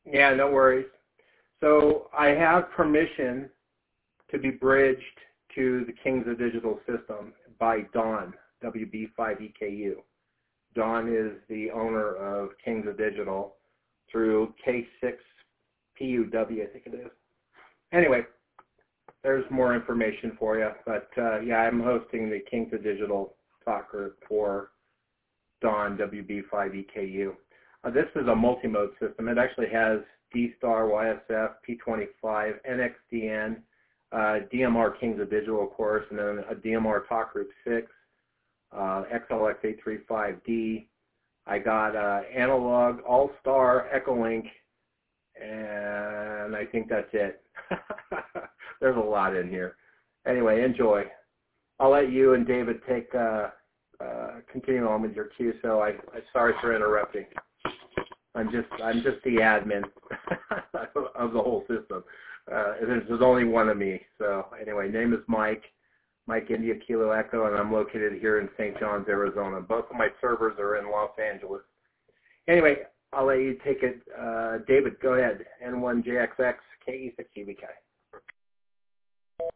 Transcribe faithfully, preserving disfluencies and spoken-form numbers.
Yeah, no worries. So I have permission to be bridged to the Kings of Digital system by Don, W B five E K U. Don is the owner of Kings of Digital through K six P U W, I think it is. Anyway, there's more information for you. But uh, yeah, I'm hosting the Kings of Digital talk group for Don, W B five E K U. Uh, this is a multi-mode system. It actually has D-Star, Y S F, P twenty-five, N X D N, uh, D M R Kings of Digital, of course, and then a D M R Talk Group six, uh, X L X eight thirty-five D. I got uh, Analog, All-Star, Echolink, and I think that's it. There's a lot in here. Anyway, enjoy. I'll let you and David take uh, uh, continue on with your Q. So I, I'm sorry for interrupting. I'm just I'm just the admin of the whole system. Uh, there's, there's only one of me. So anyway, name is Mike, Mike India Kilo Echo, and I'm located here in Saint John's, Arizona. Both of my servers are in Los Angeles. Anyway, I'll let you take it. Uh, David, go ahead. N one J X X K E six U V K.